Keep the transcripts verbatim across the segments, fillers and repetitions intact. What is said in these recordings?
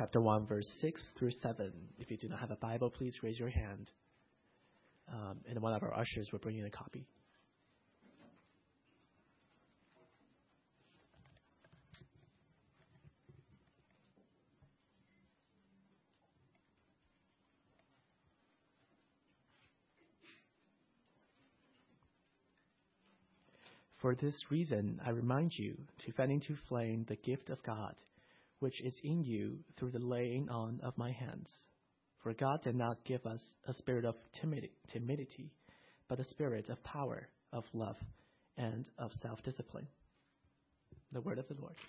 chapter one, verse six through seven. If you do not have a Bible, please raise your hand. Um, and one of our ushers will bring you a copy. For this reason, I remind you to fan into flame the gift of God, which is in you through the laying on of my hands. For God did not give us a spirit of timidity, but a spirit of power, of love, and of self-discipline. The word of the Lord.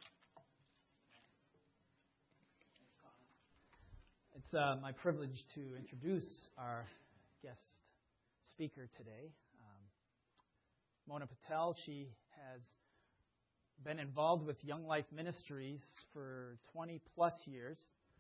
It's uh, my privilege to introduce our guest speaker today. Mona Patel. She has been involved with Young Life Ministries for twenty plus years.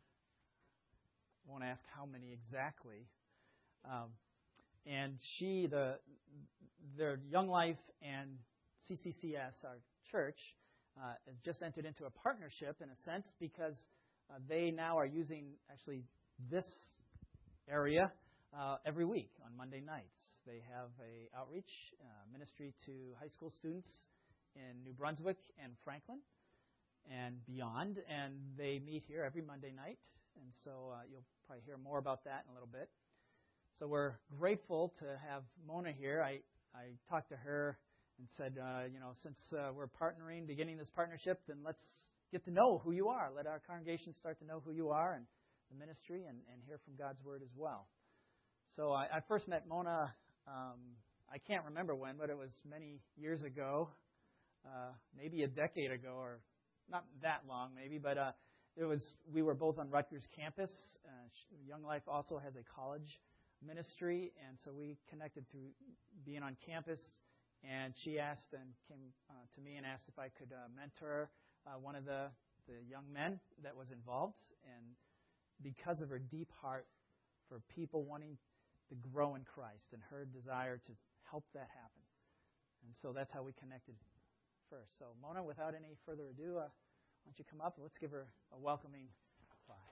I won't ask how many exactly. Um, and she, the, their Young Life and C C C S, our church, uh, has just entered into a partnership in a sense because uh, they now are using actually this area uh, every week on Monday nights. They have a outreach uh, ministry to high school students in New Brunswick and Franklin and beyond, and they meet here every Monday night, and so uh, you'll probably hear more about that in a little bit. So we're grateful to have Mona here. I, I talked to her and said, uh, you know, since uh, we're partnering, beginning this partnership, then let's get to know who you are. Let our congregation start to know who you are and the ministry and, and hear from God's Word as well. So I, I first met Mona Um, I can't remember when, but it was many years ago, uh, maybe a decade ago, or not that long, maybe. But uh, it was we were both on Rutgers campus. Uh, Young Life also has a college ministry, and so we connected through being on campus. And she asked and came uh, to me and asked if I could uh, mentor uh, one of the, the young men that was involved. And because of her deep heart for people wanting to grow in Christ and her desire to help that happen. And so that's how we connected first. So Mona, without any further ado, uh, why don't you come up and let's give her a welcoming applause.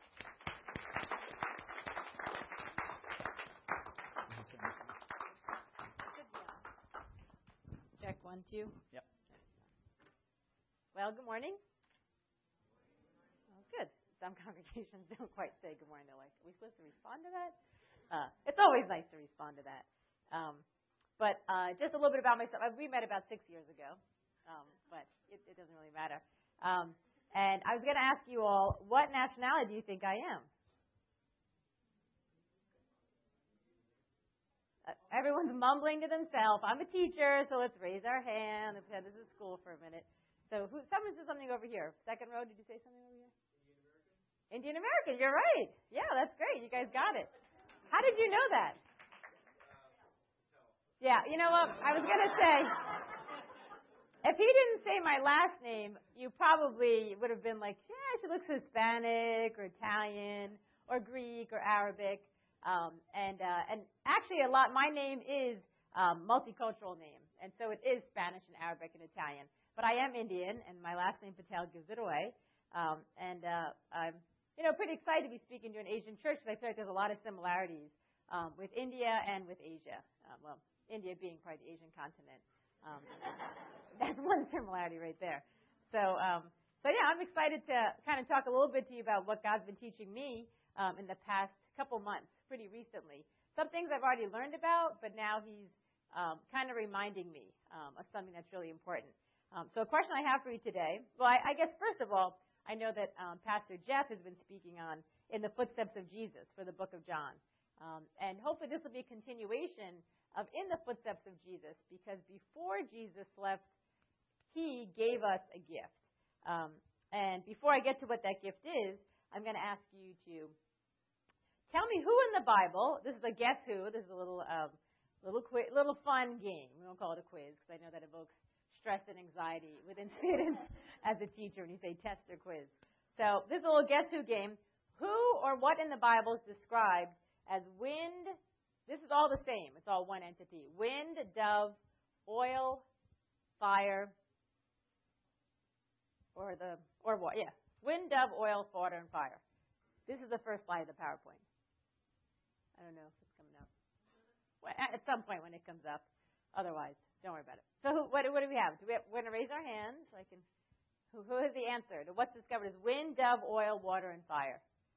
Check one, two. Yep. Well, good morning. Oh, good. Some congregations don't quite say good morning. They're like, are we supposed to respond to that? Uh, it's always nice to respond to that. Um, but uh, just a little bit about myself. We met about six years ago, um, but it, it doesn't really matter. Um, and I was going to ask you all, what nationality do you think I am? Uh, everyone's mumbling to themselves. I'm a teacher, so let's raise our hand. Let's head to the school for a minute. So who, someone said something over here. Second row, did you say something over here? Indian American. Indian American, you're right. Yeah, that's great. You guys got it. How did you know that? Yeah, you know what? I was going to say, if he didn't say my last name, you probably would have been like, yeah, she looks Hispanic or Italian or Greek or Arabic. Um, and uh, and actually, a lot. My name is um, multicultural name, and so it is Spanish and Arabic and Italian. But I am Indian, and my last name Patel gives it away. Um, and uh, I'm You know, pretty excited to be speaking to an Asian church because I feel like there's a lot of similarities um, with India and with Asia. Uh, well, India being part of the Asian continent. Um, that's one similarity right there. So, um, so yeah, I'm excited to kind of talk a little bit to you about what God's been teaching me um, in the past couple months, pretty recently. Some things I've already learned about, but now He's um, kind of reminding me um, of something that's really important. Um, so a question I have for you today, well, I, I guess first of all, I know that um, Pastor Jeff has been speaking on In the Footsteps of Jesus for the book of John. Um, and hopefully this will be a continuation of In the Footsteps of Jesus, because before Jesus left, He gave us a gift. Um, and before I get to what that gift is, I'm going to ask you to tell me who in the Bible, this is a guess who, this is a little um, little quiz, little fun game. We don't call it a quiz because I know that evokes stress and anxiety within students as a teacher when you say test or quiz. So this is a little guess who game. Who or what in the Bible is described as wind? This is all the same. It's all one entity. Wind, dove, oil, fire, or the or what? Yeah, wind, dove, oil, water, and fire. This is the first slide of the PowerPoint. I don't know if it's coming up. Well, at some point when it comes up. Otherwise, don't worry about it. So who, what, what do we have? Do we have, we're going to raise our hands. So I can, who, who has the answer to what's discovered as wind, dove, oil, water, and fire?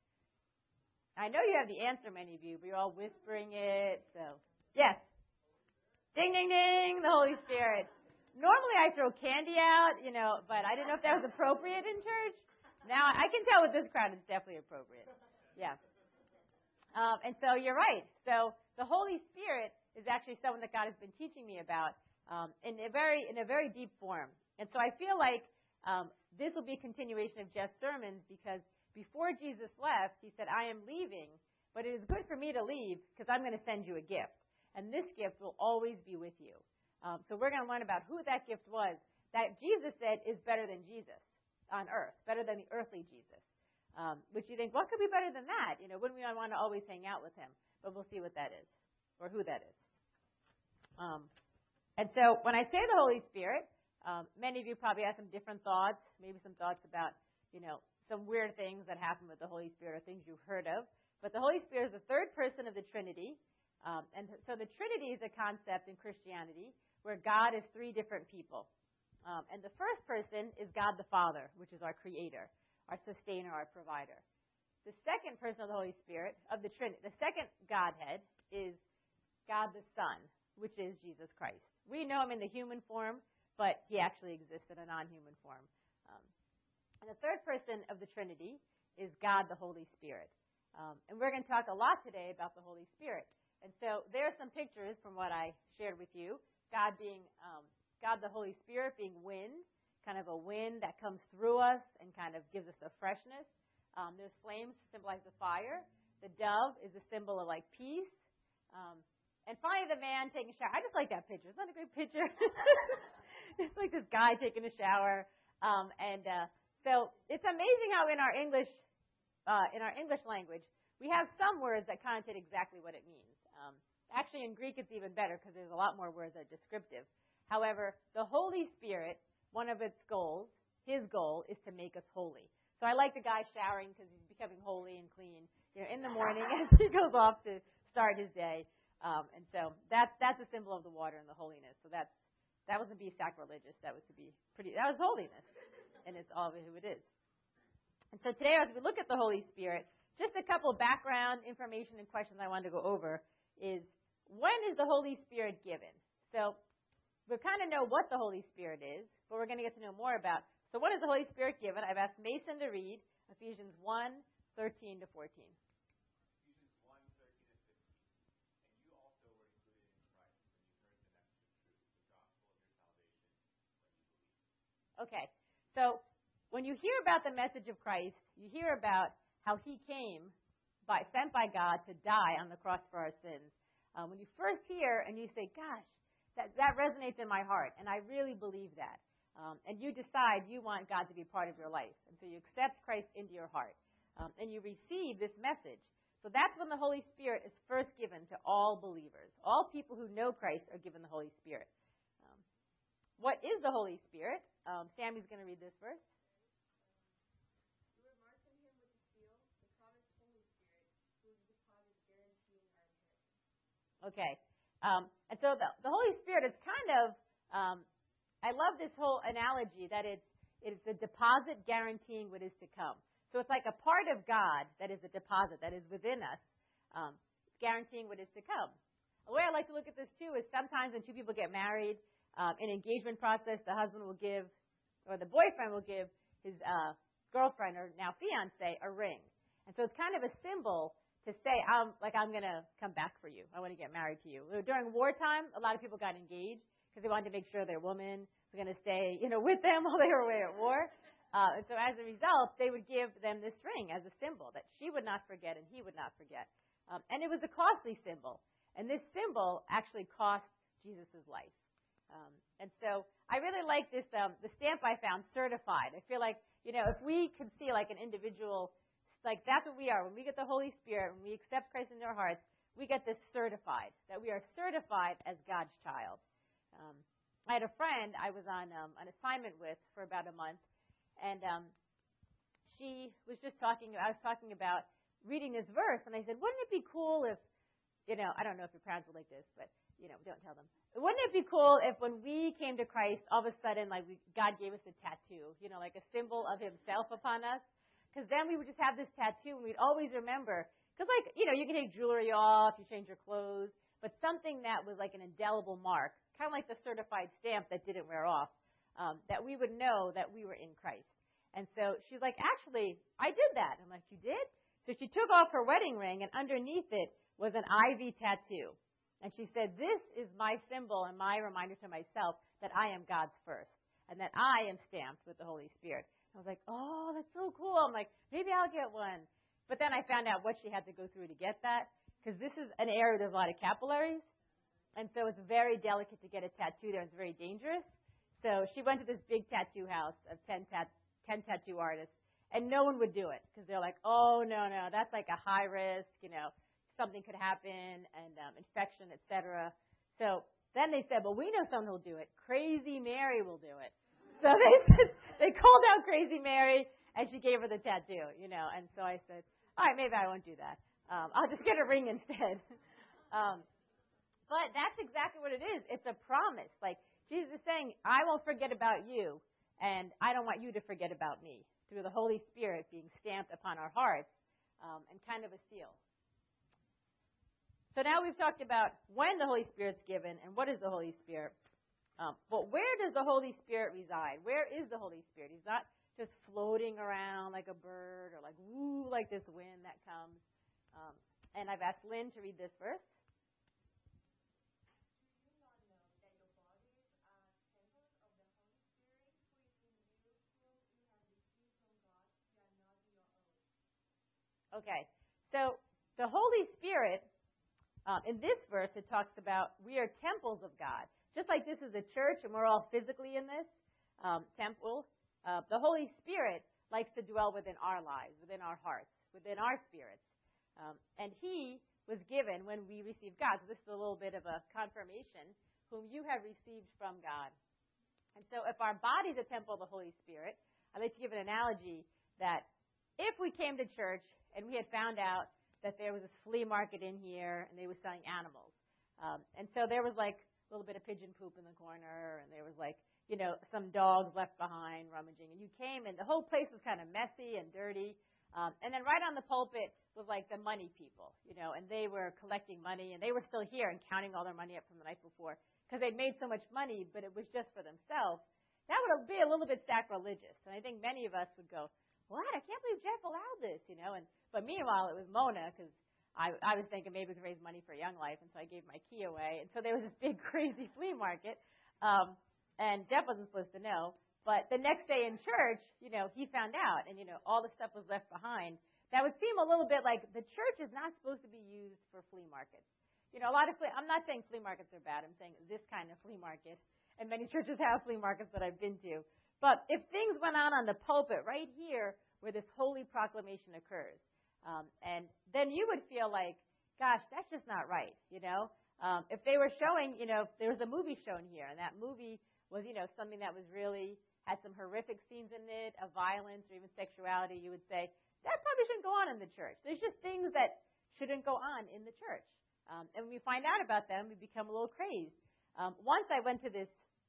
I know you have the answer, many of you, but you're all whispering it. So, yes. Ding, ding, ding, the Holy Spirit. Normally I throw candy out, you know, but I didn't know if that was appropriate in church. Now I can tell with this crowd it's definitely appropriate. Yeah. Um, and so you're right. So the Holy Spirit is actually someone that God has been teaching me about um, in a very in a very deep form. And so I feel like um, this will be a continuation of Jeff's sermons because before Jesus left, he said, I am leaving, but it is good for me to leave because I'm going to send you a gift. And this gift will always be with you. Um, so we're going to learn about who that gift was that Jesus said is better than Jesus on earth, better than the earthly Jesus. Um, which you think, what could be better than that? You know, wouldn't we want to always hang out with him? But we'll see what that is or who that is. Um, and so when I say the Holy Spirit, um, many of you probably have some different thoughts, maybe some thoughts about, you know, some weird things that happen with the Holy Spirit or things you've heard of. But the Holy Spirit is the third person of the Trinity. Um, and so the Trinity is a concept in Christianity where God is three different people. Um, and the first person is God the Father, which is our creator, our sustainer, our provider. The second person of the Holy Spirit, of the Trinity, the second Godhead is God the Son, which is Jesus Christ. We know him in the human form, but he actually exists in a non-human form. Um, and the third person of the Trinity is God the Holy Spirit. Um, and we're going to talk a lot today about the Holy Spirit. And so there are some pictures from what I shared with you. God being, um, God the Holy Spirit being wind, kind of a wind that comes through us and kind of gives us a freshness. Um, there's flames to symbolize the fire. The dove is a symbol of like peace. Um, and finally the man taking a shower. I just like that picture. Isn't that a good picture? It's like this guy taking a shower. Um, and uh, so it's amazing how in our English, uh, in our English language, we have some words that connotate exactly what it means. Um, actually, in Greek, it's even better because there's a lot more words that are descriptive. However, the Holy Spirit, one of its goals, his goal, is to make us holy. So I like the guy showering because he's becoming holy and clean, you know, in the morning as he goes off to start his day. Um, and so that's that's a symbol of the water and the holiness. So that's that wasn't to be sacrilegious. That was to be pretty. That was holiness, and it's all who it is. And so today, as we look at the Holy Spirit, just a couple of background information and questions I wanted to go over is, when is the Holy Spirit given? So we kind of know what the Holy Spirit is, but we're going to get to know more about. So when is the Holy Spirit given? I've asked Mason to read Ephesians one, thirteen to fourteen. Ephesians one, thirteen to fifteen. And you also were included in Christ when you heard the message of truth, the gospel of your salvation, when you believed. Okay. So when you hear about the message of Christ, you hear about how he came, by sent by God to die on the cross for our sins. Um, when you first hear and you say, gosh, that, that resonates in my heart, and I really believe that. Um, and you decide you want God to be part of your life. And so you accept Christ into your heart. Um, and you receive this message. So that's when the Holy Spirit is first given to all believers. All people who know Christ are given the Holy Spirit. Um, what is the Holy Spirit? Um, Sammy's going to read this verse. Okay. Um, and so the, the Holy Spirit is kind of, um, I love this whole analogy that it's, it's a deposit guaranteeing what is to come. So it's like a part of God that is a deposit that is within us, um, guaranteeing what is to come. The way I like to look at this, too, is sometimes when two people get married, um, in engagement process, the husband will give, or the boyfriend will give his uh, girlfriend, or now fiancé, a ring. And so it's kind of a symbol to say, I'm, like, I'm going to come back for you. I want to get married to you. During wartime, a lot of people got engaged because they wanted to make sure their woman was going to stay, you know, with them while they were away at war. Uh, and so as a result, they would give them this ring as a symbol that she would not forget and he would not forget. Um, and it was a costly symbol. And this symbol actually cost Jesus' life. Um, and so I really like this, um, the stamp I found, certified. I feel like, you know, if we could see like an individual, like that's what we are. When we get the Holy Spirit, when we accept Christ into our hearts, we get this certified, that we are certified as God's child. Um, I had a friend I was on um, an assignment with for about a month, and um, she was just talking, I was talking about reading this verse, and I said, wouldn't it be cool if, you know, I don't know if your parents were like this, but, you know, don't tell them. Wouldn't it be cool if when we came to Christ, all of a sudden, like, we, God gave us a tattoo, you know, like a symbol of himself upon us? Because then we would just have this tattoo, and we'd always remember. Because, like, you know, you can take jewelry off, you change your clothes, but something that was like an indelible mark, kind of like the certified stamp that didn't wear off, um, that we would know that we were in Christ. And so she's like, actually, I did that. I'm like, you did? So she took off her wedding ring, and underneath it was an I V tattoo. And she said, this is my symbol and my reminder to myself that I am God's first and that I am stamped with the Holy Spirit. I was like, oh, that's so cool. I'm like, maybe I'll get one. But then I found out what she had to go through to get that, because this is an area where there's a lot of capillaries. And so it's very delicate to get a tattoo there. It's very dangerous. So she went to this big tattoo house of ten, tat- ten tattoo artists, and no one would do it because they're like, oh, no, no, that's like a high risk, you know, something could happen, and um, infection, et cetera. So then they said, well, we know someone who'll do it. Crazy Mary will do it. So they they called out Crazy Mary, and she gave her the tattoo, you know. And so I said, all right, maybe I won't do that. Um, I'll just get a ring instead. um, but that's exactly what it is. It's a promise. Like, Jesus is saying, I won't forget about you, and I don't want you to forget about me, through the Holy Spirit being stamped upon our hearts, um, and kind of a seal. So now we've talked about when the Holy Spirit's given and what is the Holy Spirit. Um, but where does the Holy Spirit reside? Where is the Holy Spirit? He's not just floating around like a bird or like, woo, like this wind that comes. Um, and I've asked Lynn to read this verse. Okay, so the Holy Spirit, um, in this verse, it talks about we are temples of God. Just like this is a church and we're all physically in this um, temple, uh, the Holy Spirit likes to dwell within our lives, within our hearts, within our spirits. Um, and he was given when we received God. So this is a little bit of a confirmation, whom you have received from God. And so if our body's a temple of the Holy Spirit, I'd like to give an analogy that if we came to church and we had found out that there was this flea market in here and they were selling animals. Um, and so there was like a little bit of pigeon poop in the corner, and there was like, you know, some dogs left behind rummaging. And you came and the whole place was kind of messy and dirty. Um, and then right on the pulpit was like the money people, you know, and they were collecting money, and they were still here and counting all their money up from the night before because they'd made so much money, but it was just for themselves. That would be a little bit sacrilegious. And I think many of us would go, what? I can't believe Jeff allowed this, you know. And but meanwhile, it was Mona, because I, I was thinking maybe we could raise money for Young Life, and so I gave my key away. And so there was this big, crazy flea market, um, and Jeff wasn't supposed to know. But the next day in church, you know, he found out, and, you know, all the stuff was left behind. That would seem a little bit like the church is not supposed to be used for flea markets. You know, a lot of flea, I'm not saying flea markets are bad. I'm saying this kind of flea market, and many churches have flea markets that I've been to. But if things went on on the pulpit right here where this holy proclamation occurs, um, and then you would feel like, gosh, that's just not right, you know. Um, if they were showing, you know, if there was a movie shown here, and that movie was, you know, something that was really, had some horrific scenes in it, of violence or even sexuality, you would say, that probably shouldn't go on in the church. There's just things that shouldn't go on in the church. Um, and when we find out about them, we become a little crazed. Um, once I went to this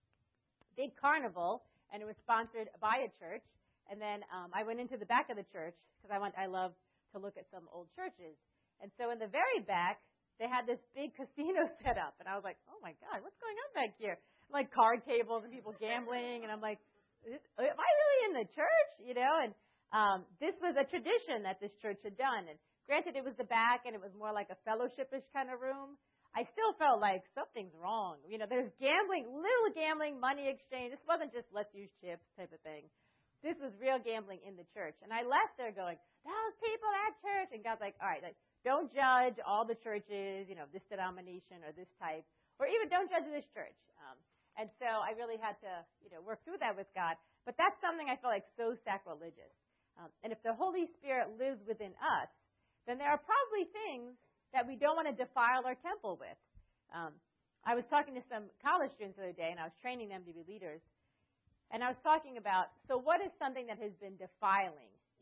big carnival, and it was sponsored by a church. And then um, I went into the back of the church because I want I love to look at some old churches. And so in the very back, they had this big casino set up, and I was like, oh my God, what's going on back here? Like card tables and people gambling, and I'm like, am I really in the church? You know, and um, this was a tradition that this church had done. And granted, it was the back, and it was more like a fellowship-ish kind of room. I still felt like something's wrong. You know, there's gambling, little gambling, money exchange. This wasn't just let's use chips type of thing. This was real gambling in the church. And I left there going, those people at church. And God's like, all right, like, don't judge all the churches, you know, this denomination or this type, or even don't judge this church. Um, and so I really had to, you know, work through that with God. But that's something I felt like so sacrilegious. Um, and if the Holy Spirit lives within us, then there are probably things that we don't want to defile our temple with. Um, I was talking to some college students the other day, and I was training them to be leaders. And I was talking about, so what is something that has been defiling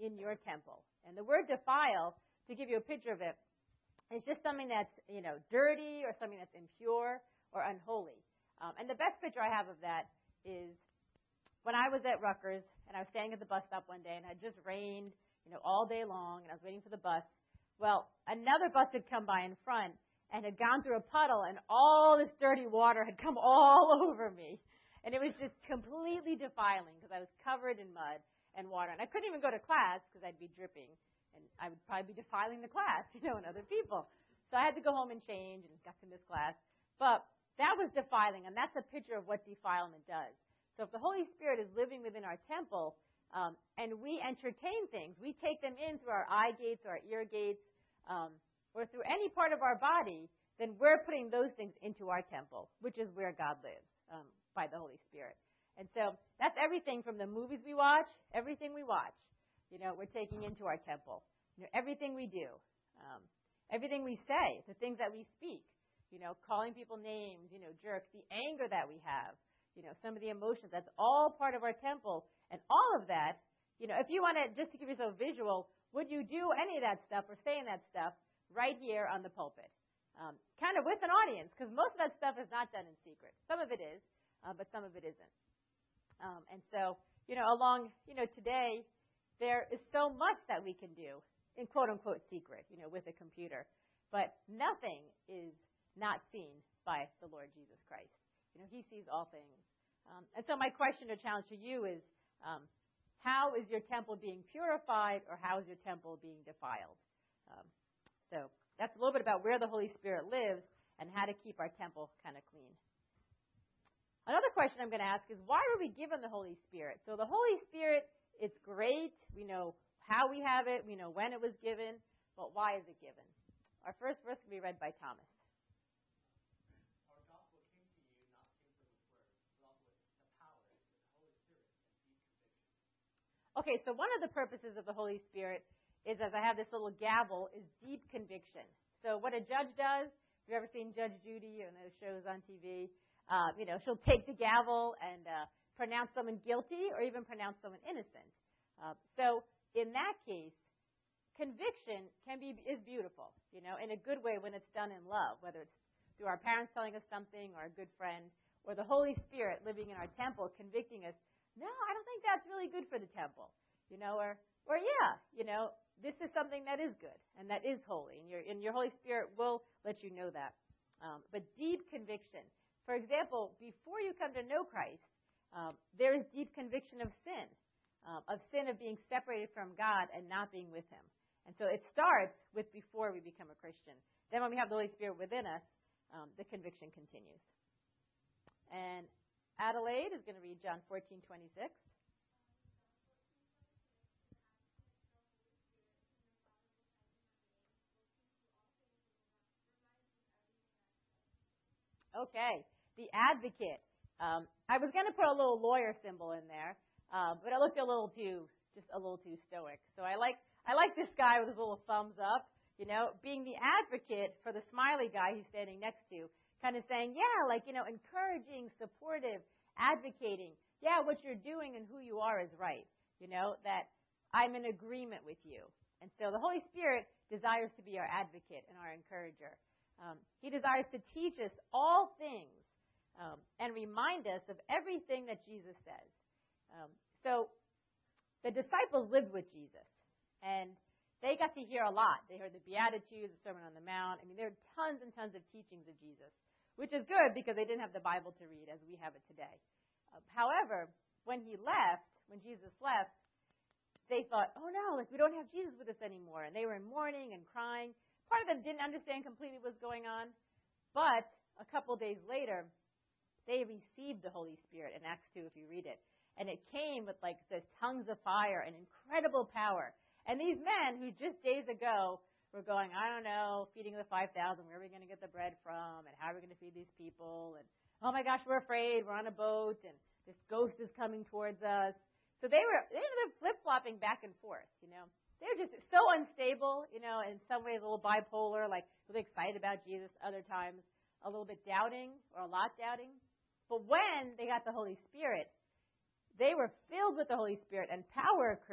in your temple. And the word defile, to give you a picture of it, is just something that's, you know, dirty or something that's impure or unholy. Um, and the best picture I have of that is when I was at Rutgers and I was staying at the bus stop one day and it had just rained, you know, all day long, and I was waiting for the bus. Well, another bus had come by in front and had gone through a puddle, and all this dirty water had come all over me. And it was just completely defiling because I was covered in mud and water. And I couldn't even go to class because I'd be dripping, and I would probably be defiling the class, you know, and other people. So I had to go home and change and got to miss class. But that was defiling, and that's a picture of what defilement does. So if the Holy Spirit is living within our temple, um, and we entertain things, we take them in through our eye gates or our ear gates, um, or through any part of our body, then we're putting those things into our temple, which is where God lives, um, by the Holy Spirit. And so that's everything from the movies we watch, everything we watch, you know, we're taking into our temple. You know, everything we do, um, everything we say, the things that we speak, you know, calling people names, you know, jerks, the anger that we have, you know, some of the emotions, that's all part of our temple. And all of that, you know, if you want to, just to give yourself a visual, would you do any of that stuff or saying that stuff right here on the pulpit? Um, kind of with an audience, because most of that stuff is not done in secret. Some of it is, uh, but some of it isn't. Um, and so, you know, along, you know, today, there is so much that we can do in quote-unquote secret, you know, with a computer. But nothing is not seen by the Lord Jesus Christ. You know, he sees all things. Um, and so my question or challenge to you is, um, how is your temple being purified, or how is your temple being defiled? Um, so that's a little bit about where the Holy Spirit lives and how to keep our temple kind of clean. Another question I'm going to ask is, why were we given the Holy Spirit? So the Holy Spirit, it's great. We know how we have it. We know when it was given. But why is it given? Our first verse can be read by Thomas. Okay, so one of the purposes of the Holy Spirit is, as I have this little gavel, is deep conviction. So what a judge does, if you've ever seen Judge Judy or those shows on T V, uh, you know, she'll take the gavel and uh, pronounce someone guilty or even pronounce someone innocent. Uh, so in that case, conviction can be is beautiful, you know, in a good way when it's done in love, whether it's through our parents telling us something or a good friend, or the Holy Spirit living in our temple convicting us. No, I don't think that's really good for the temple, you know, or, or yeah, you know, this is something that is good and that is holy, and your, and your Holy Spirit will let you know that. Um, but deep conviction. For example, before you come to know Christ, um, there is deep conviction of sin, um, of sin of being separated from God and not being with Him. And so it starts with before we become a Christian. Then when we have the Holy Spirit within us, um, the conviction continues. And Adelaide is going to read John fourteen twenty-six. Okay, the advocate. Um, I was going to put a little lawyer symbol in there, uh, but it looked a little too, just a little too stoic. So I like, I like this guy with his little thumbs up. You know, being the advocate for the smiley guy he's standing next to. Kind of saying, yeah, like, you know, encouraging, supportive, advocating. Yeah, what you're doing and who you are is right. You know, that I'm in agreement with you. And so the Holy Spirit desires to be our advocate and our encourager. Um, he desires to teach us all things um, and remind us of everything that Jesus says. Um, so the disciples lived with Jesus, and they got to hear a lot. They heard the Beatitudes, the Sermon on the Mount. I mean, there are tons and tons of teachings of Jesus, which is good because they didn't have the Bible to read as we have it today. Uh, however, when he left, when Jesus left, they thought, oh no, like we don't have Jesus with us anymore. And they were in mourning and crying. Part of them didn't understand completely what was going on. But a couple days later, they received the Holy Spirit in Acts two, if you read it. And it came with like this tongues of fire and incredible power. And these men who just days ago were going, I don't know, feeding the five thousand, where are we going to get the bread from, and how are we going to feed these people, and oh my gosh, we're afraid, we're on a boat, and this ghost is coming towards us. So they were, they ended up flip-flopping back and forth, you know. They were just so unstable, you know, in some ways a little bipolar, like really excited about Jesus, other times a little bit doubting or a lot doubting. But when they got the Holy Spirit, they were filled with the Holy Spirit, and power occurred.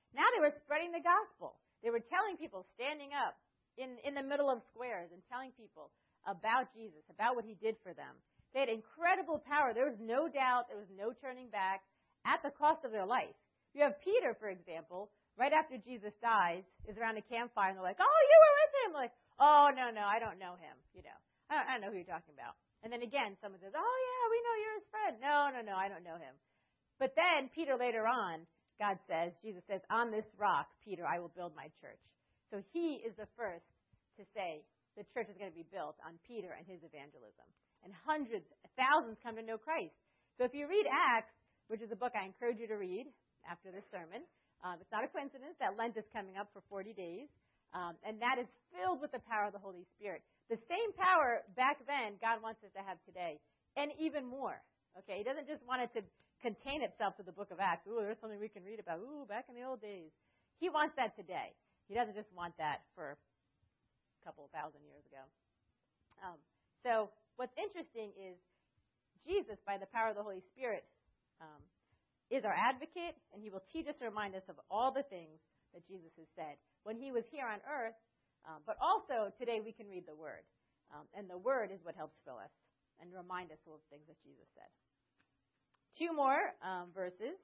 Now they were spreading the gospel. They were telling people, standing up in, in the middle of squares and telling people about Jesus, about what he did for them. They had incredible power. There was no doubt. There was no turning back at the cost of their life. You have Peter, for example, right after Jesus dies, is around a campfire, and they're like, oh, you were with him. Like, oh, no, no, I don't know him. You know, I don't, I don't know who you're talking about. And then again, someone says, oh, yeah, we know you're his friend. No, no, no, I don't know him. But then Peter later on, God says, Jesus says, on this rock, Peter, I will build my church. So he is the first to say the church is going to be built on Peter and his evangelism. And hundreds, thousands come to know Christ. So if you read Acts, which is a book I encourage you to read after this sermon, um, it's not a coincidence that Lent is coming up for forty days, um, and that is filled with the power of the Holy Spirit. The same power back then God wants us to have today, and even more. Okay, he doesn't just want it to contain itself to the book of Acts. Ooh, there's something we can read about. Ooh, back in the old days. He wants that today. He doesn't just want that for a couple of thousand years ago. Um, so what's interesting is Jesus, by the power of the Holy Spirit, um, is our advocate, and he will teach us and remind us of all the things that Jesus has said when he was here on earth. Um, but also, today we can read the Word. Um, and the Word is what helps fill us and remind us of the things that Jesus said. Two more um, verses.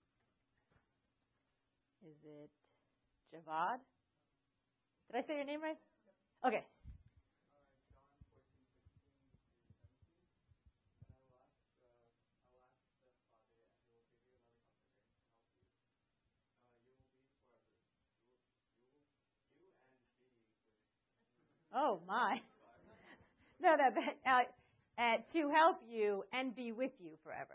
Is it Javad? Did I say your name right? Okay. Oh, my. No, no, but, uh, uh, to help you and be with you forever.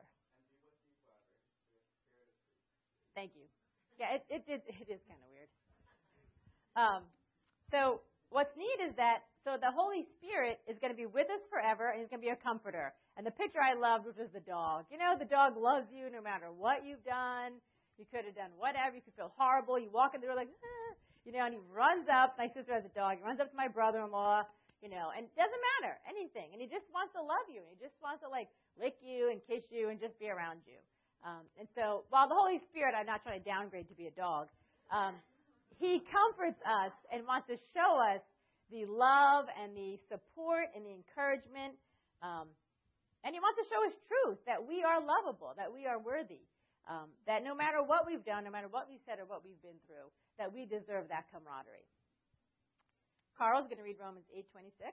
Thank you. Yeah, it, it, it, it is kind of weird. Um, so what's neat is that, so the Holy Spirit is going to be with us forever, and he's going to be a comforter. And the picture I loved was the dog. You know, the dog loves you no matter what you've done. You could have done whatever. You could feel horrible. You walk in the door like, ah. You know, and he runs up. My sister has a dog. He runs up to my brother-in-law, you know, and it doesn't matter, anything. And he just wants to love you. And he just wants to, like, lick you and kiss you and just be around you. Um, and so while the Holy Spirit, I'm not trying to downgrade to be a dog, um, he comforts us and wants to show us the love and the support and the encouragement. Um, and he wants to show us truth, that we are lovable, that we are worthy, um, that no matter what we've done, no matter what we've said or what we've been through, that we deserve that camaraderie. Carl's going to read Romans eight twenty-six.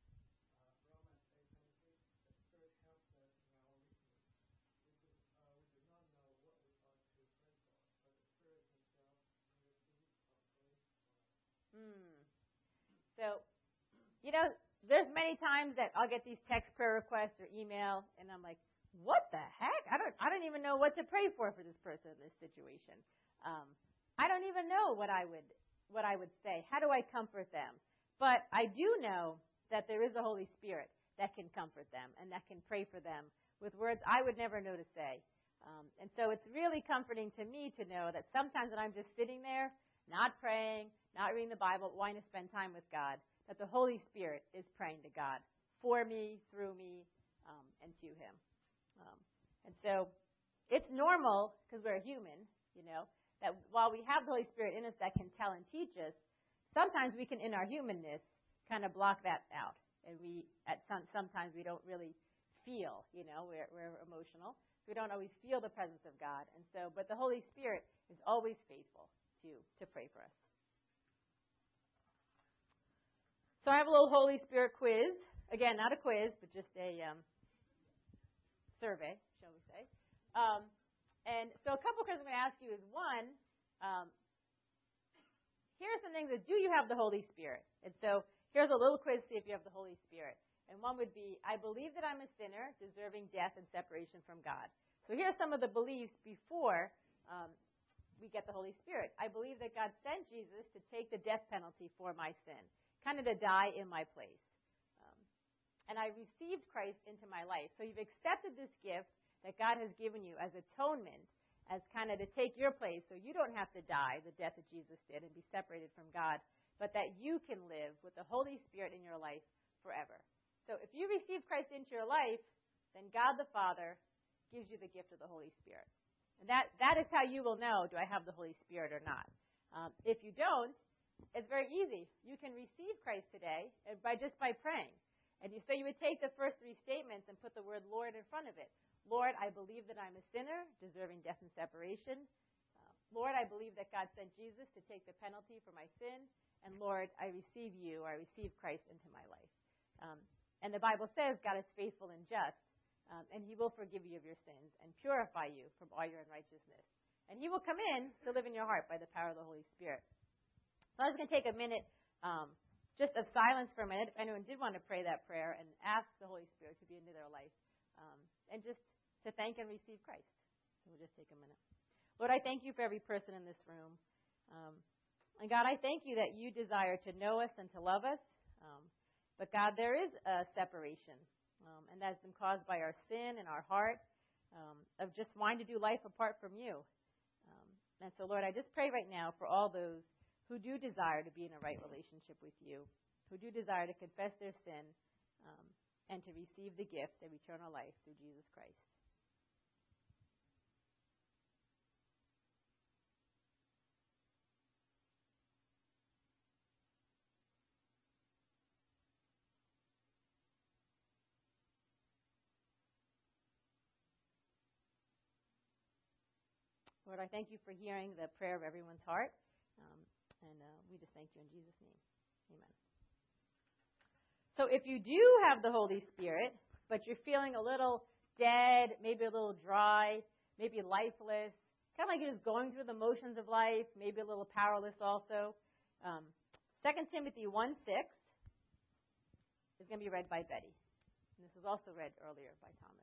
Hmm. So, you know, there's many times that I'll get these text prayer requests or email, and I'm like, what the heck? I don't, I don't even know what to pray for for this person in this situation. Um, I don't even know what I would, what I would say. How do I comfort them? But I do know that there is a Holy Spirit that can comfort them and that can pray for them with words I would never know to say. Um, and so it's really comforting to me to know that sometimes when I'm just sitting there, not praying, not reading the Bible, wanting to spend time with God, that the Holy Spirit is praying to God for me, through me, um, and to him. Um, and so it's normal, because we're human, you know, that while we have the Holy Spirit in us that can tell and teach us, sometimes we can, in our humanness, kind of block that out. And we, at some, sometimes we don't really feel, you know, we're, we're emotional. So we don't always feel the presence of God. And so, but the Holy Spirit is always faithful to, to pray for us. So I have a little Holy Spirit quiz. Again, not a quiz, but just a um, survey, shall we say. Um, And so a couple of questions I'm going to ask you is, one, um, here are some things that, do you have the Holy Spirit? And so here's a little quiz to see if you have the Holy Spirit. And one would be, I believe that I'm a sinner, deserving death and separation from God. So here are some of the beliefs before um, we get the Holy Spirit. I believe that God sent Jesus to take the death penalty for my sin, kind of to die in my place. Um, and I received Christ into my life. So you've accepted this gift that God has given you as atonement, as kind of to take your place so you don't have to die the death that Jesus did and be separated from God, but that you can live with the Holy Spirit in your life forever. So if you receive Christ into your life, then God the Father gives you the gift of the Holy Spirit. And that, that is how you will know, do I have the Holy Spirit or not? Um, if you don't, it's very easy. You can receive Christ today by just by praying. And you, so you would take the first three statements and put the word Lord in front of it. Lord, I believe that I'm a sinner, deserving death and separation. Uh, Lord, I believe that God sent Jesus to take the penalty for my sin. And Lord, I receive you, or I receive Christ into my life. Um, and the Bible says God is faithful and just, um, and he will forgive you of your sins and purify you from all your unrighteousness. And he will come in to live in your heart by the power of the Holy Spirit. So I was going to take a minute um, just of silence for a minute, if anyone did want to pray that prayer, and ask the Holy Spirit to be into their life, um, and just to thank and receive Christ. So we'll just take a minute. Lord, I thank you for every person in this room. Um, and God, I thank you that you desire to know us and to love us. Um, but God, there is a separation, um, and that's been caused by our sin in our heart, um, of just wanting to do life apart from you. Um, and so, Lord, I just pray right now for all those who do desire to be in a right relationship with you, who do desire to confess their sin, um, and to receive the gift of eternal life through Jesus Christ. Lord, I thank you for hearing the prayer of everyone's heart. Um, and uh, we just thank you in Jesus' name. Amen. So if you do have the Holy Spirit, but you're feeling a little dead, maybe a little dry, maybe lifeless, kind of like you're just going through the motions of life, maybe a little powerless also, um, Second Timothy one six is going to be read by Betty. And this was also read earlier by Thomas.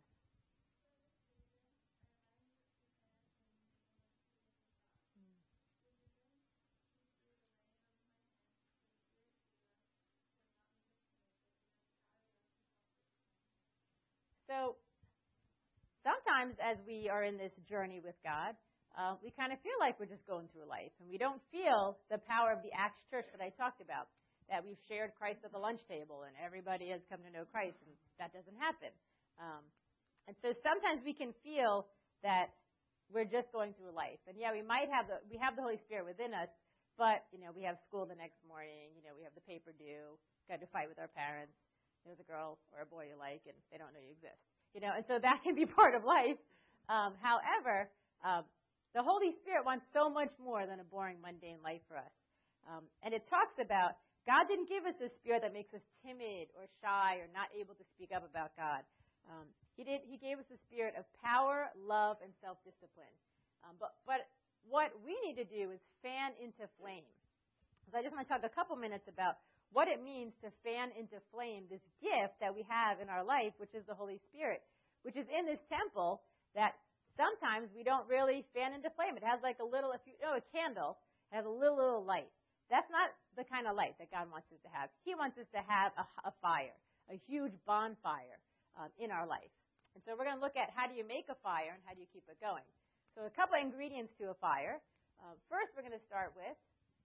So sometimes as we are in this journey with God, uh, we kind of feel like we're just going through life, and we don't feel the power of the Acts Church that I talked about, that we've shared Christ at the lunch table and everybody has come to know Christ, and that doesn't happen. Um, and so sometimes we can feel that we're just going through life. And yeah, we might have the, we have the Holy Spirit within us, but, you know, we have school the next morning, you know, we have the paper due, got to fight with our parents. There's a girl or a boy you like, and they don't know you exist. You know, and so that can be part of life. Um, however, um, the Holy Spirit wants so much more than a boring, mundane life for us. Um, and it talks about God didn't give us a spirit that makes us timid or shy or not able to speak up about God. Um, he did. He gave us a spirit of power, love, and self-discipline. Um, but, but what we need to do is fan into flame. So I just want to talk a couple minutes about what it means to fan into flame this gift that we have in our life, which is the Holy Spirit, which is in this temple that sometimes we don't really fan into flame. It has like a little, if you know, a candle has a little, little light. That's not the kind of light that God wants us to have. He wants us to have a, a fire, a huge bonfire um, in our life. And so we're going to look at how do you make a fire and how do you keep it going. So a couple of ingredients to a fire. Uh, first, we're going to start with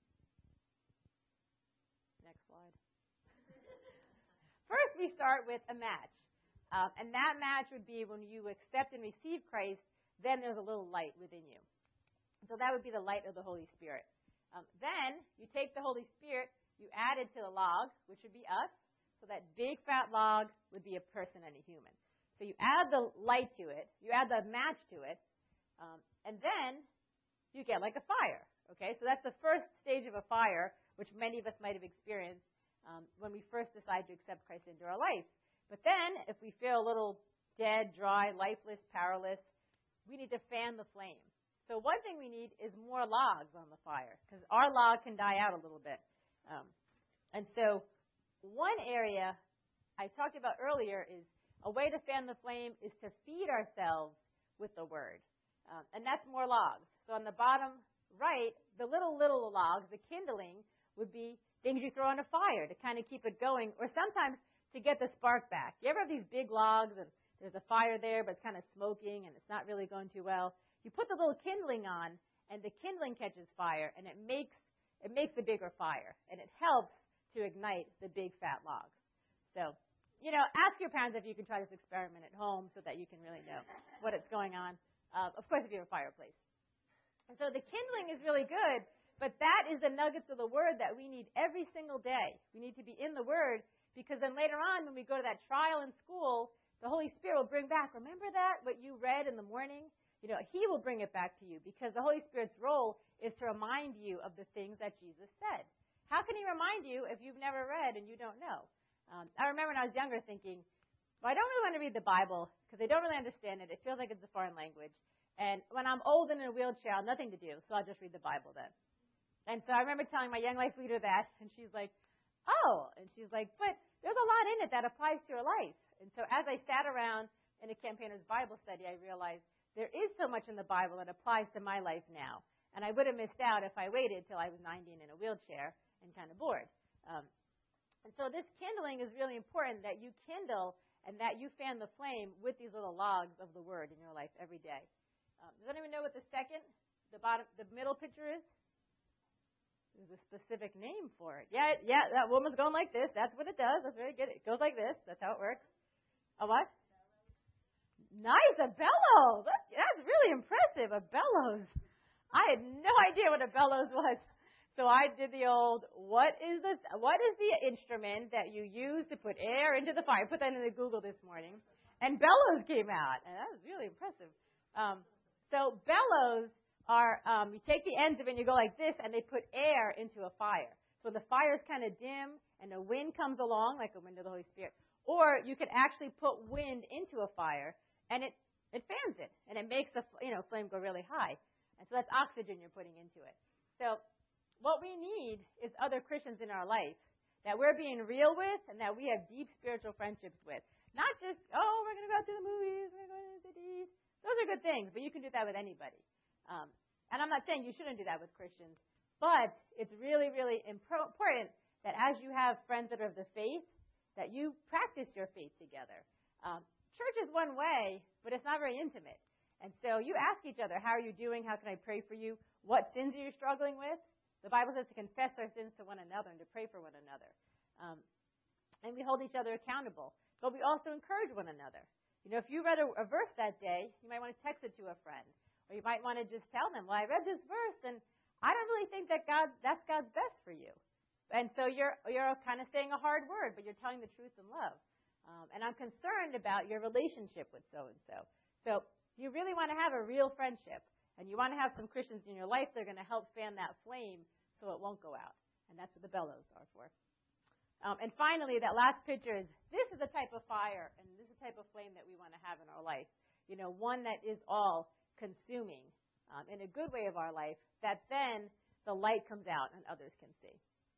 Next slide. First, we start with a match. Um, and that match would be when you accept and receive Christ, then there's a little light within you. So that would be the light of the Holy Spirit. Um, then you take the Holy Spirit, you add it to the log, which would be us. So that big fat log would be a person and a human. So you add the light to it, you add the match to it, um, and then you get like a fire. Okay, so that's the first stage of a fire, which many of us might have experienced um, when we first decide to accept Christ into our life. But then, if we feel a little dead, dry, lifeless, powerless, we need to fan the flame. So one thing we need is more logs on the fire, because our log can die out a little bit. Um, and so one area I talked about earlier is a way to fan the flame is to feed ourselves with the Word. Um, and that's more logs. So on the bottom right, the little, little logs, the kindling, would be things you throw on a fire to kind of keep it going, or sometimes to get the spark back. You ever have these big logs and there's a fire there, but it's kind of smoking and it's not really going too well? You put the little kindling on, and the kindling catches fire, and it makes it makes a bigger fire, and it helps to ignite the big fat logs. So, you know, ask your parents if you can try this experiment at home so that you can really know what is going on. Uh, of course, if you have a fireplace. And so the kindling is really good, but that is the nuggets of the Word that we need every single day. We need to be in the Word, because then later on when we go to that trial in school, the Holy Spirit will bring back, remember that, what you read in the morning? You know, He will bring it back to you, because the Holy Spirit's role is to remind you of the things that Jesus said. How can He remind you if you've never read and you don't know? Um, I remember when I was younger thinking, well, I don't really want to read the Bible because I don't really understand it. It feels like it's a foreign language. And when I'm old and in a wheelchair, I'll have nothing to do, so I'll just read the Bible then. And so I remember telling my young life leader that, and she's like, oh, and she's like, but there's a lot in it that applies to your life. And so as I sat around in a campaigners Bible study, I realized there is so much in the Bible that applies to my life now. And I would have missed out if I waited till I was ninety and in a wheelchair and kind of bored. Um, and so this kindling is really important, that you kindle and that you fan the flame with these little logs of the Word in your life every day. Um, does anyone know what the second, the bottom, the middle picture is? There's a specific name for it. Yeah, yeah, that woman's going like this. That's what it does. That's very good. It goes like this. That's how it works. A what? Nice, a bellows. That's, that's really impressive, a bellows. I had no idea what a bellows was. So I did the old, what is this? What is the instrument that you use to put air into the fire? I put that into Google this morning. And bellows came out. And that was really impressive. Um, so bellows are, um, you take the ends of it and you go like this, and they put air into a fire. So the fire is kind of dim and the wind comes along, like the wind of the Holy Spirit. Or you could actually put wind into a fire, and it, it fans it. And it makes the you know flame go really high. And so that's oxygen you're putting into it. So what we need is other Christians in our life that we're being real with and that we have deep spiritual friendships with. Not just, oh, we're going to go out to the movies, we're going to the cities. Those are good things, but you can do that with anybody. Um, and I'm not saying you shouldn't do that with Christians, but it's really, really important that as you have friends that are of the faith, that you practice your faith together. Um, church is one way, but it's not very intimate. And so you ask each other, how are you doing? How can I pray for you? What sins are you struggling with? The Bible says to confess our sins to one another and to pray for one another. Um, and we hold each other accountable. But we also encourage one another. You know, if you read a, a verse that day, you might want to text it to a friend. Or you might want to just tell them, well, I read this verse, and I don't really think that God that's God's best for you. And so you're you're kind of saying a hard word, but you're telling the truth in love. Um, and I'm concerned about your relationship with so-and-so. So you really want to have a real friendship. And you want to have some Christians in your life that are going to help fan that flame so it won't go out. And that's what the bellows are for. Um, and finally, that last picture is, this is the type of fire and this is the type of flame that we want to have in our life. You know, one that is all consuming um, in a good way of our life, that then the light comes out and others can see.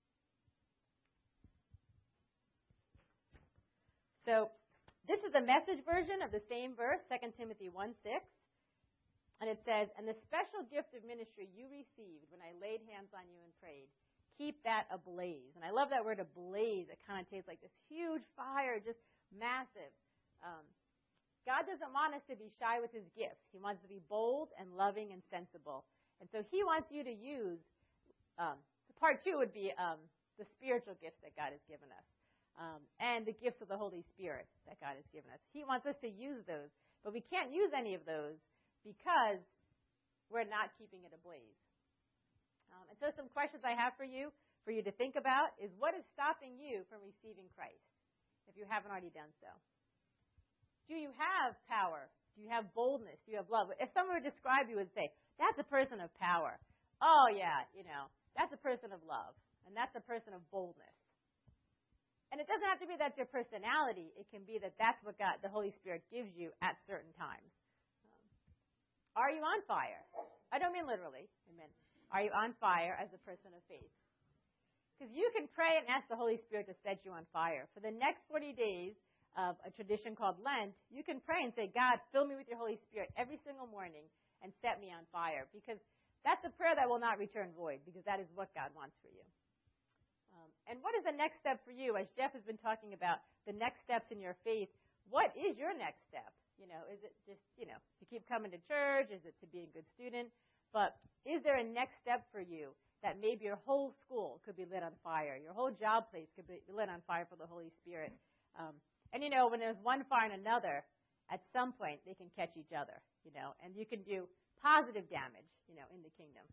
So this is the Message version of the same verse, Second Timothy one six. And it says, and the special gift of ministry you received when I laid hands on you and prayed, keep that ablaze. And I love that word ablaze. It connotates like this huge fire, just massive. Um, God doesn't want us to be shy with His gifts. He wants us to be bold and loving and sensible. And so He wants you to use, um, part two would be um, the spiritual gifts that God has given us. Um, and the gifts of the Holy Spirit that God has given us. He wants us to use those. But we can't use any of those because we're not keeping it ablaze. Um, and so some questions I have for you, for you to think about, is what is stopping you from receiving Christ, if you haven't already done so? Do you have power? Do you have boldness? Do you have love? If someone would describe you and say, that's a person of power. Oh, yeah, you know, that's a person of love. And that's a person of boldness. And it doesn't have to be that's your personality. It can be that that's what God, the Holy Spirit gives you at certain times. Are you on fire? I don't mean literally. I mean, are you on fire as a person of faith? Because you can pray and ask the Holy Spirit to set you on fire. For the next forty days of a tradition called Lent, you can pray and say, God, fill me with your Holy Spirit every single morning and set me on fire. Because that's a prayer that will not return void, because that is what God wants for you. Um, and what is the next step for you? As Jeff has been talking about the next steps in your faith, what is your next step? You know, is it just, you know, to keep coming to church? Is it to be a good student? But is there a next step for you that maybe your whole school could be lit on fire? Your whole job place could be lit on fire for the Holy Spirit? Um, and, you know, when there's one fire and another, at some point they can catch each other, you know, and you can do positive damage, you know, in the kingdom.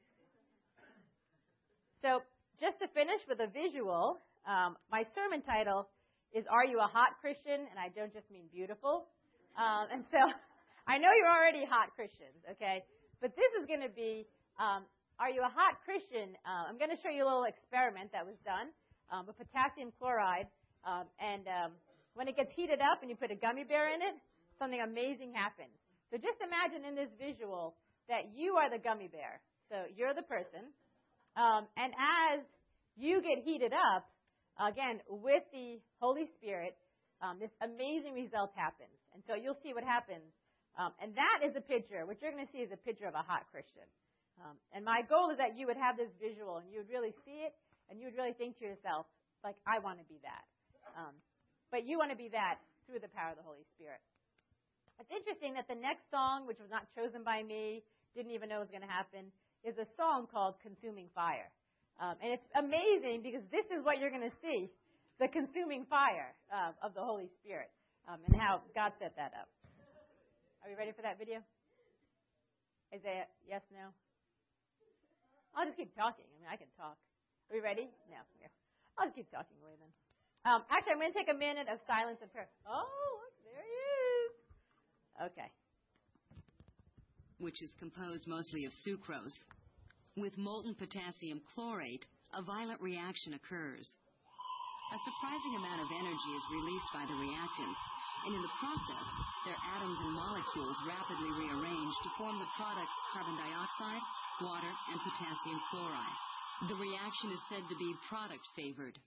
So just to finish with a visual, um, my sermon title is Are You a Hot Christian? And I don't just mean beautiful. Um, and so I know you're already hot Christians, okay? But this is going to be, um, Are you a hot Christian? Uh, I'm going to show you a little experiment that was done um, with potassium chloride. Um, and um, when it gets heated up and you put a gummy bear in it, something amazing happens. So just imagine in this visual that you are the gummy bear. So you're the person. Um, and as you get heated up, again, with the Holy Spirit, um, this amazing result happens. And so you'll see what happens. Um, and that is a picture. What you're going to see is a picture of a hot Christian. Um, and my goal is that you would have this visual and you would really see it and you would really think to yourself, like, I want to be that. Um, but you want to be that through the power of the Holy Spirit. It's interesting that the next song, which was not chosen by me, didn't even know was going to happen, is a song called Consuming Fire. Um, and it's amazing because this is what you're going to see, the consuming fire uh, of the Holy Spirit um, and how God set that up. Are we ready for that video? Isaiah, yes, no? I'll just keep talking. I mean, I can talk. Are we ready? No. Yeah. I'll just keep talking away then. Um, actually, I'm going to take a minute of silence and prayer. Oh, look, there he is. Okay. Which is composed mostly of sucrose. With molten potassium chlorate, a violent reaction occurs. A surprising amount of energy is released by the reactants, and in the process, their atoms and molecules rapidly rearrange to form the products carbon dioxide, water, and potassium chloride. The reaction is said to be product-favored.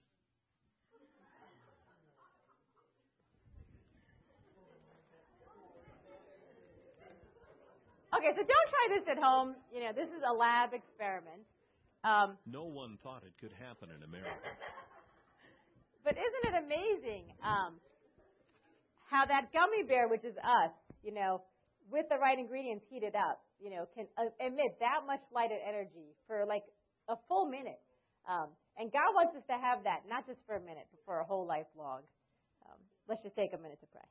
Okay, so don't try this at home. You know, this is a lab experiment. Um, no one thought it could happen in America. But isn't it amazing um, how that gummy bear, which is us, you know, with the right ingredients heated up, you know, can uh, emit that much light and energy for like a full minute. Um, and God wants us to have that, not just for a minute, but for a whole life long. Um, let's just take a minute to pray.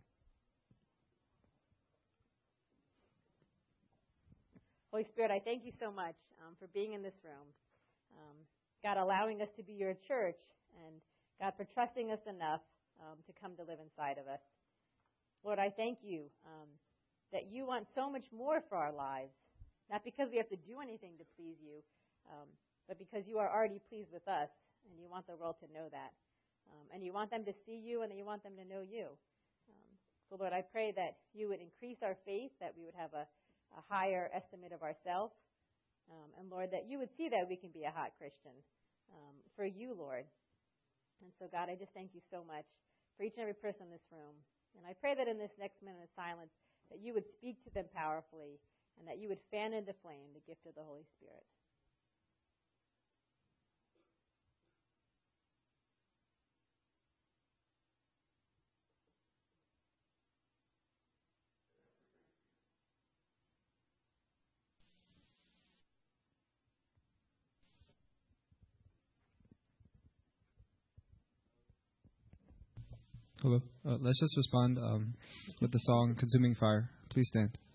Holy Spirit, I thank you so much um, for being in this room. Um, God, allowing us to be your church, and God, for trusting us enough um, to come to live inside of us. Lord, I thank you um, that you want so much more for our lives, not because we have to do anything to please you, um, but because you are already pleased with us, and you want the world to know that. Um, and you want them to see you, and you want them to know you. Um, so, Lord, I pray that you would increase our faith, that we would have a a higher estimate of ourselves. Um, and, Lord, that you would see that we can be a hot Christian um, for you, Lord. And so, God, I just thank you so much for each and every person in this room. And I pray that in this next minute of silence that you would speak to them powerfully and that you would fan into flame the gift of the Holy Spirit. Hello. Uh, let's just respond um, with the song Consuming Fire. Please stand.